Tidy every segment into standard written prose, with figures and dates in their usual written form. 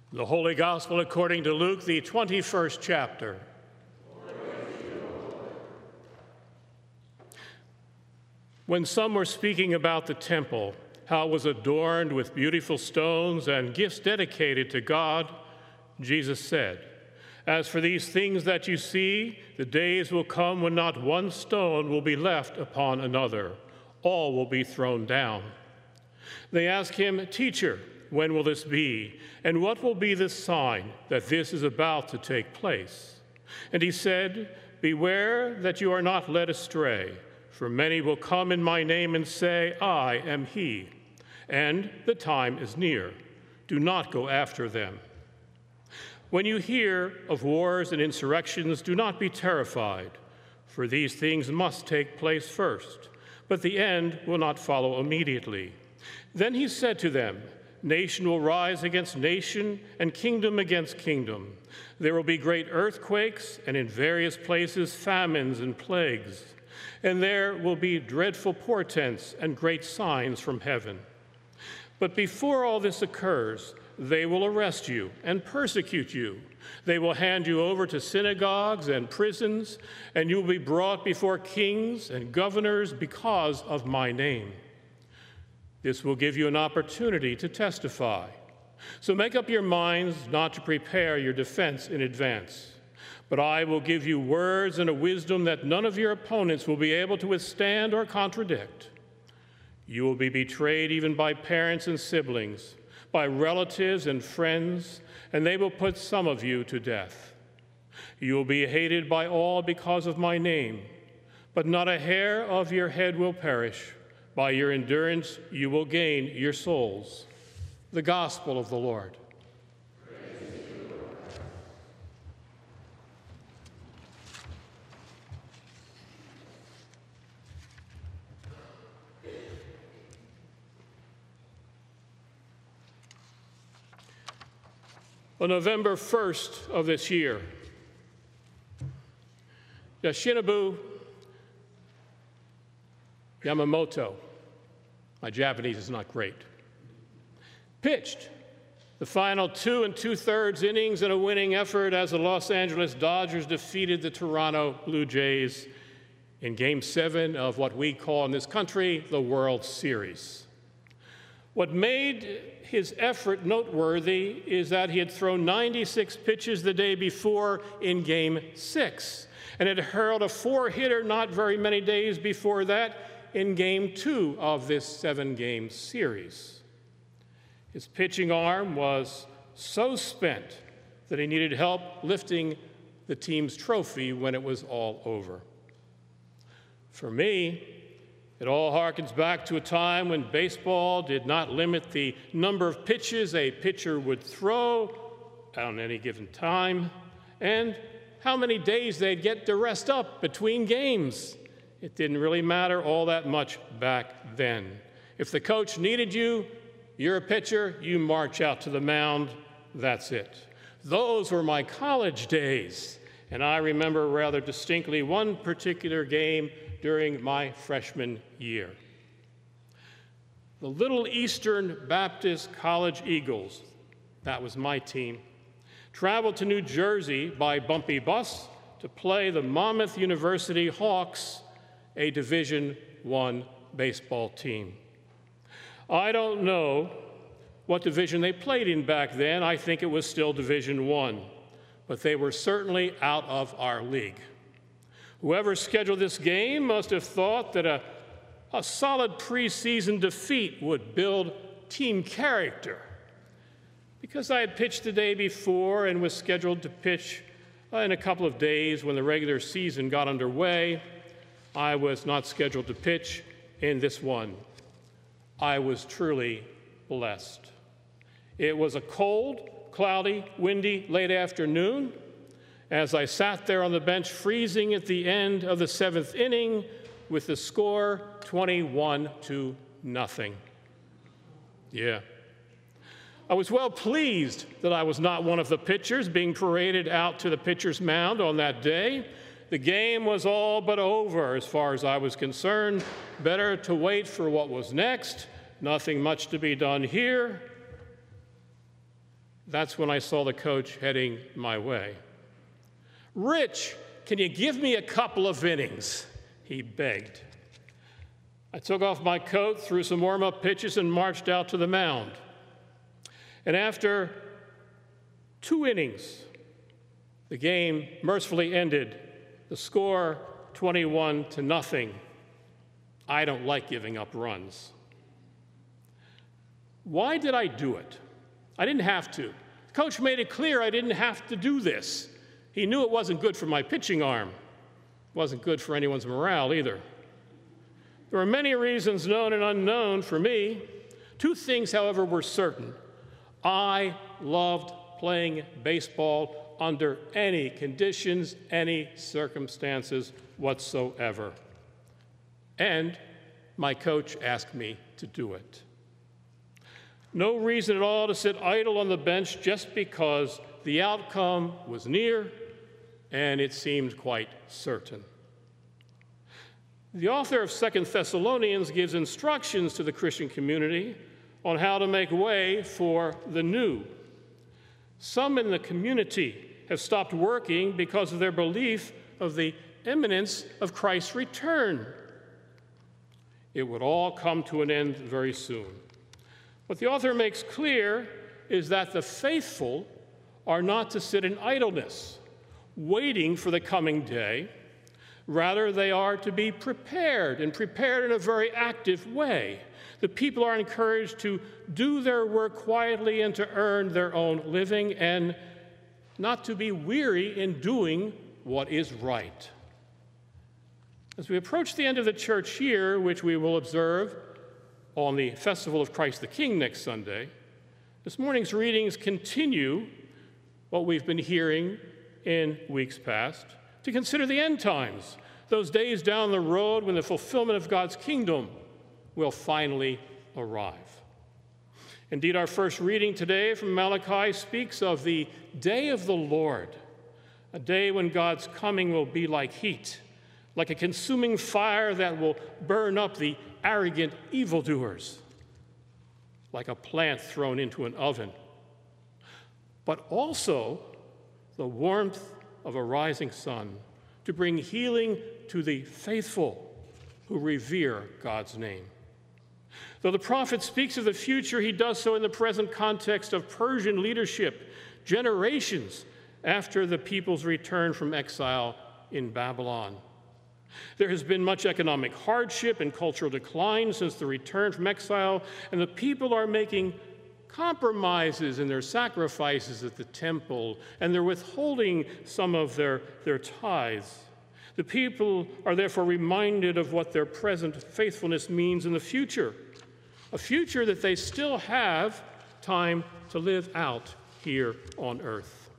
The Holy Gospel according to Luke, the 21st chapter. When some were speaking about the temple, how it was adorned with beautiful stones and gifts dedicated to God, Jesus said, "As for these things that you see, the days will come when not one stone will be left upon another. All will be thrown down." They asked him, "Teacher, when will this be? And what will be the sign that this is about to take place?" And he said, "Beware that you are not led astray, for many will come in my name and say, 'I am he,' and the time is near. Do not go after them. When you hear of wars and insurrections, do not be terrified, for these things must take place first, but the end will not follow immediately." Then he said to them, "Nation will rise against nation and kingdom against kingdom. There will be great earthquakes and in various places famines and plagues. And there will be dreadful portents and great signs from heaven. But before all this occurs, they will arrest you and persecute you. They will hand you over to synagogues and prisons, and you will be brought before kings and governors because of my name. This will give you an opportunity to testify. So make up your minds not to prepare your defense in advance. But I will give you words and a wisdom that none of your opponents will be able to withstand or contradict. You will be betrayed even by parents and siblings, by relatives and friends, and they will put some of you to death. You will be hated by all because of my name, but not a hair of your head will perish. By your endurance, you will gain your souls." The Gospel of the Lord. Praise to you, Lord. On November 1st of this year, Yoshinobu Yamamoto, my Japanese is not great, pitched the final 2 2/3 innings in a winning effort as the Los Angeles Dodgers defeated the Toronto Blue Jays in Game 7 of what we call in this country the World Series. What made his effort noteworthy is that he had thrown 96 pitches the day before in Game 6 and had hurled a 4-hitter not very many days before that in Game 2 of this 7-game series. His pitching arm was so spent that he needed help lifting the team's trophy when it was all over. For me, it all harkens back to a time when baseball did not limit the number of pitches a pitcher would throw on any given time, and how many days they'd get to rest up between games. It didn't really matter all that much back then. If the coach needed you, you're a pitcher, you march out to the mound, that's it. Those were my college days, and I remember rather distinctly one particular game during my freshman year. The Little Eastern Baptist College Eagles, that was my team, traveled to New Jersey by bumpy bus to play the Monmouth University Hawks, a Division I baseball team. I don't know what division they played in back then. I think it was still Division I, but they were certainly out of our league. Whoever scheduled this game must have thought that a solid preseason defeat would build team character. Because I had pitched the day before and was scheduled to pitch in a couple of days when the regular season got underway, I was not scheduled to pitch in this one. I was truly blessed. It was a cold, cloudy, windy, late afternoon. As I sat there on the bench freezing at the end of the 7th inning with the score 21-0. Yeah. I was well pleased that I was not one of the pitchers being paraded out to the pitcher's mound on that day. The game was all but over as far as I was concerned. Better to wait for what was next. Nothing much to be done here. That's when I saw the coach heading my way. "Rich, can you give me a couple of innings?" he begged. I took off my coat, threw some warm-up pitches, and marched out to the mound. And after 2 innings, the game mercifully ended. The score, 21-0. I don't like giving up runs. Why did I do it? I didn't have to. The coach made it clear I didn't have to do this. He knew it wasn't good for my pitching arm. It wasn't good for anyone's morale either. There were many reasons, known and unknown, for me. 2 things, however, were certain. I loved playing baseball under any conditions, any circumstances whatsoever. And my coach asked me to do it. No reason at all to sit idle on the bench just because the outcome was near and it seemed quite certain. The author of 2 Thessalonians gives instructions to the Christian community on how to make way for the new. Some in the community have stopped working because of their belief of the imminence of Christ's return. It would all come to an end very soon. What the author makes clear is that the faithful are not to sit in idleness, waiting for the coming day. Rather, they are to be prepared, and prepared in a very active way. The people are encouraged to do their work quietly and to earn their own living, and not to be weary in doing what is right. As we approach the end of the church year, which we will observe on the Festival of Christ the King next Sunday, this morning's readings continue what we've been hearing in weeks past, to consider the end times, those days down the road when the fulfillment of God's kingdom will finally arrive. Indeed, our first reading today from Malachi speaks of the day of the Lord, a day when God's coming will be like heat, like a consuming fire that will burn up the arrogant evildoers, like a plant thrown into an oven, but also the warmth of a rising sun to bring healing to the faithful who revere God's name. Though the prophet speaks of the future, he does so in the present context of Persian leadership, generations after the people's return from exile in Babylon. There has been much economic hardship and cultural decline since the return from exile, and the people are making compromises in their sacrifices at the temple, and they're withholding some of their tithes. The people are therefore reminded of what their present faithfulness means in the future, a future that they still have time to live out here on earth.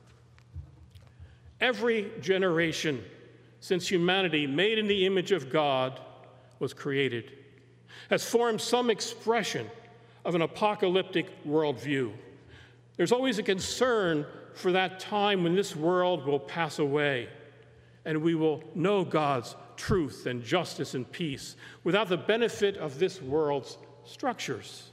Every generation since humanity, made in the image of God, was created, has formed some expression of an apocalyptic worldview. There's always a concern for that time when this world will pass away and we will know God's truth and justice and peace without the benefit of this world's structures.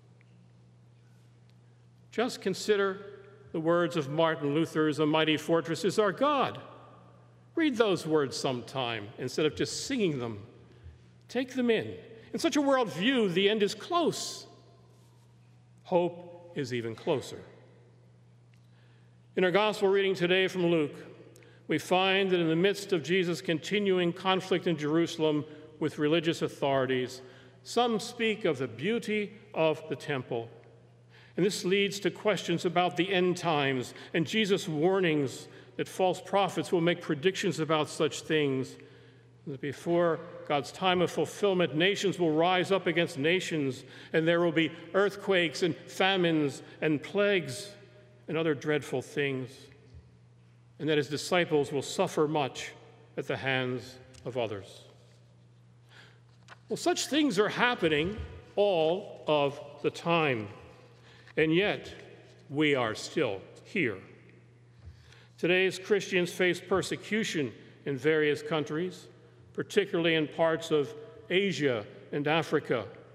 Just consider the words of Martin Luther's "A mighty fortress is our God." Read those words sometime instead of just singing them. Take them in. In such a worldview, the end is close. Hope is even closer. In our gospel reading today from Luke, we find that in the midst of Jesus' continuing conflict in Jerusalem with religious authorities, some speak of the beauty of the temple. And this leads to questions about the end times and Jesus' warnings that false prophets will make predictions about such things, that before God's time of fulfillment, nations will rise up against nations, and there will be earthquakes and famines and plagues and other dreadful things, and that his disciples will suffer much at the hands of others. Well, such things are happening all of the time, and yet we are still here. Today's Christians face persecution in various countries, particularly in parts of Asia and Africa,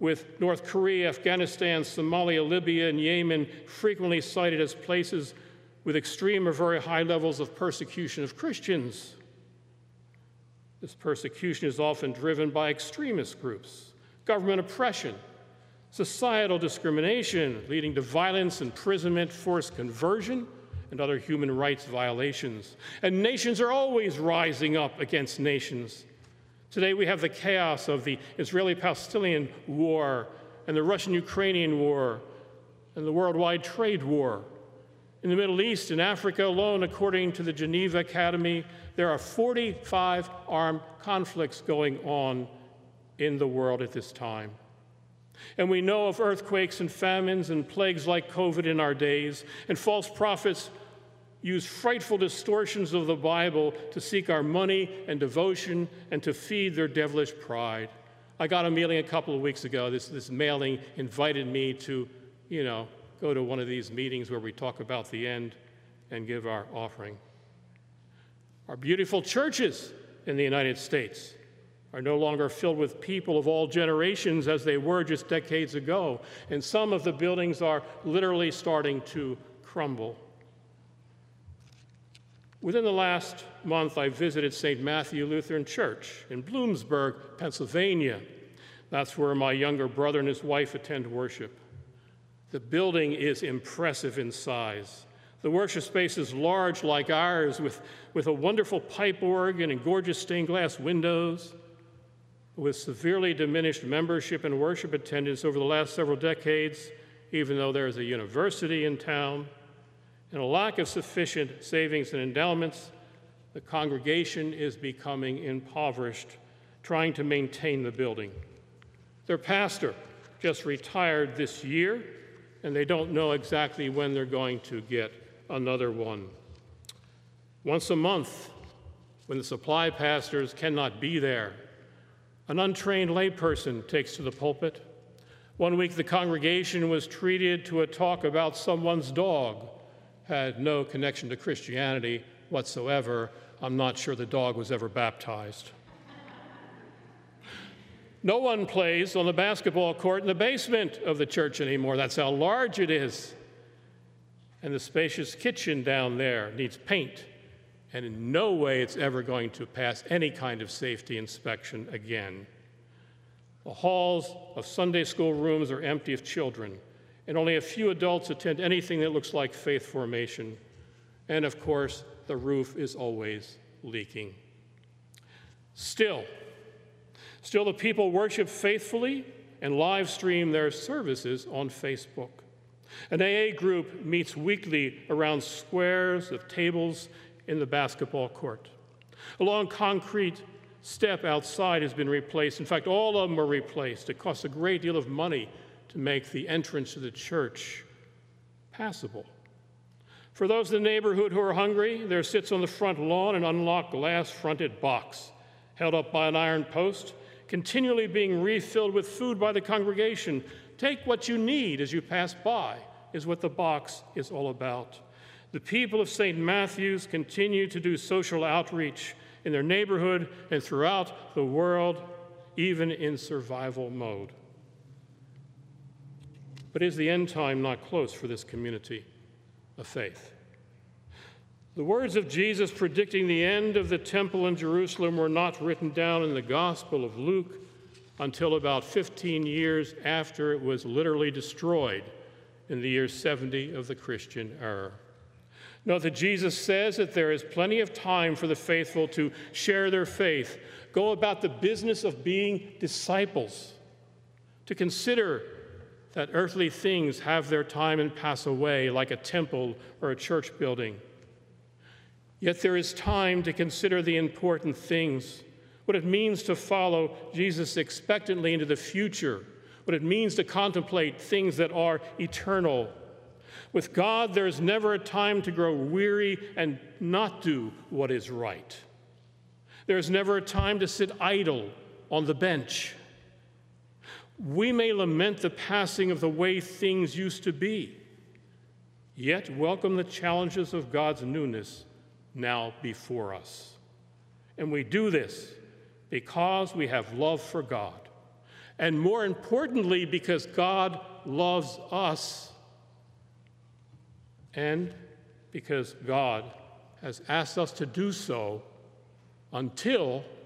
with North Korea, Afghanistan, Somalia, Libya, and Yemen frequently cited as places with extreme or very high levels of persecution of Christians. This persecution is often driven by extremist groups, government oppression, societal discrimination, leading to violence, imprisonment, forced conversion, and other human rights violations. And nations are always rising up against nations. Today we have the chaos of the Israeli-Palestinian war and the Russian-Ukrainian war and the worldwide trade war. In the Middle East and Africa alone, according to the Geneva Academy, there are 45 armed conflicts going on in the world at this time. And we know of earthquakes and famines and plagues like COVID in our days, and false prophets use frightful distortions of the Bible to seek our money and devotion and to feed their devilish pride. I got a mailing a couple of weeks ago. This mailing invited me to, go to one of these meetings where we talk about the end and give our offering. Our beautiful churches in the United States are no longer filled with people of all generations as they were just decades ago, and some of the buildings are literally starting to crumble. Within the last month, I visited St. Matthew Lutheran Church in Bloomsburg, Pennsylvania. That's where my younger brother and his wife attend worship. The building is impressive in size. The worship space is large like ours, with a wonderful pipe organ and gorgeous stained glass windows. With severely diminished membership and worship attendance over the last several decades, even though there is a university in town, and a lack of sufficient savings and endowments, the congregation is becoming impoverished, trying to maintain the building. Their pastor just retired this year, and they don't know exactly when they're going to get another one. Once a month, when the supply pastors cannot be there, an untrained layperson takes to the pulpit. One week, the congregation was treated to a talk about someone's dog. Had no connection to Christianity whatsoever. I'm not sure the dog was ever baptized. No one plays on the basketball court in the basement of the church anymore. That's how large it is. And the spacious kitchen down there needs paint, and in no way it's ever going to pass any kind of safety inspection again. The halls of Sunday school rooms are empty of children, and only a few adults attend anything that looks like faith formation. And of course, the roof is always leaking. Still the people worship faithfully and live stream their services on Facebook. An AA group meets weekly around squares of tables in the basketball court. A long concrete step outside has been replaced. In fact, all of them are replaced. It costs a great deal of money to make the entrance to the church passable. For those in the neighborhood who are hungry, there sits on the front lawn an unlocked glass-fronted box held up by an iron post, continually being refilled with food by the congregation. Take what you need as you pass by, is what the box is all about. The people of St. Matthew's continue to do social outreach in their neighborhood and throughout the world, even in survival mode. But is the end time not close for this community of faith? The words of Jesus predicting the end of the temple in Jerusalem were not written down in the Gospel of Luke until about 15 years after it was literally destroyed in the year 70 of the Christian era. Note that Jesus says that there is plenty of time for the faithful to share their faith, go about the business of being disciples, to consider that earthly things have their time and pass away, like a temple or a church building. Yet there is time to consider the important things, what it means to follow Jesus expectantly into the future, what it means to contemplate things that are eternal. With God, there is never a time to grow weary and not do what is right. There is never a time to sit idle on the bench. We may lament the passing of the way things used to be, yet welcome the challenges of God's newness now before us. And we do this because we have love for God And more importantly, because God loves us and because God has asked us to do so until